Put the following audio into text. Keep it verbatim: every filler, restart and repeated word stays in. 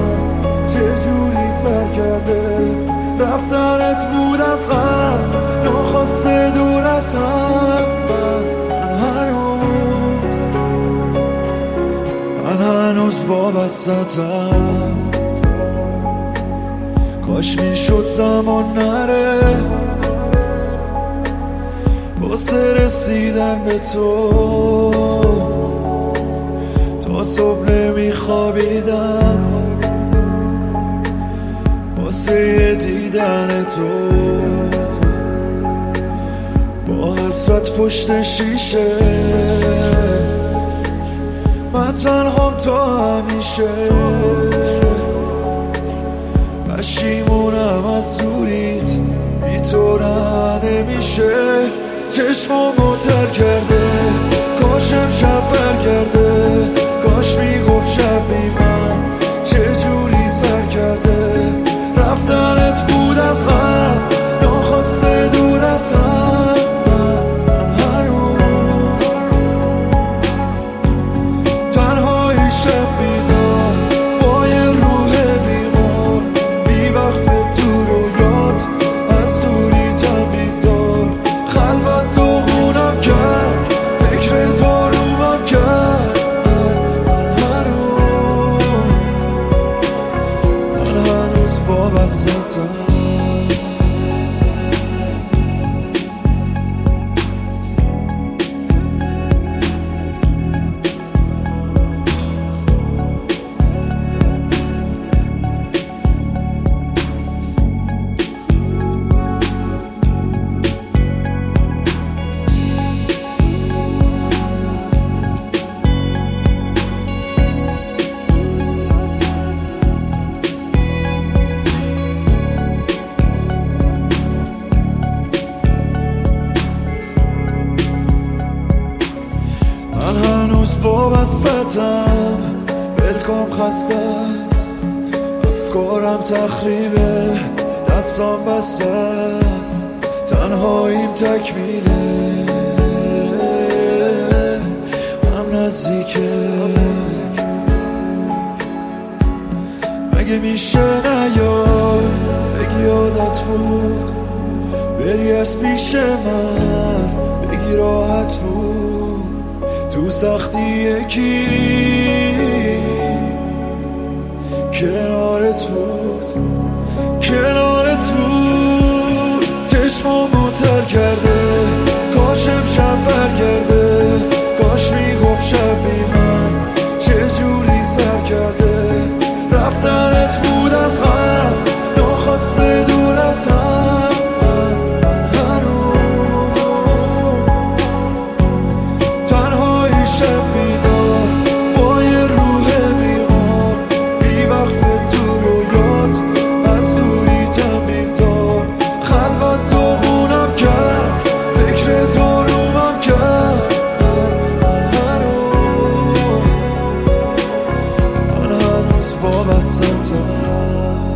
چجوری سر کرده رفتنت بود از قبل ناخواسته دور از هم من هنوز من هنوز وابستم کاش میشد زمان نره واسه رسیدن به تو تا صبح نمیخوابیدم واسه دیدن تو با حسرت پشت شیشه من تنهام تا همیشه پشیمونم از دوریت بی تو نه نمیشه چشمامو تر کرده کاش امشب برگرده کاش میگفت شب بی من چجوری سر کرده رفتنت بود از غم ناخواسته دور از هم من هنوز تنهایی شب بیدار با یه روح بیمار بی وقف تو رویات از دوری تمیزار خلوت تو خونم کرد فکر دارومم کرد من هنوز من هنوز وابستم من هنوز وابستم بلکام خسته است افکارم تخریبه دستام بسته است تنهاییم تکمیله هم نزدیکه مگه میشه نیای بگی عادت بود بری از پیش من بگی راحت بود تو سختی یکی کنارت بود کنارت بود چشمامو تر کرده کاش امشب برگرده کاش میگفت شب بی من چجوری سر کرده رفتنت بود از غم ناخواسته دور از هم وابستم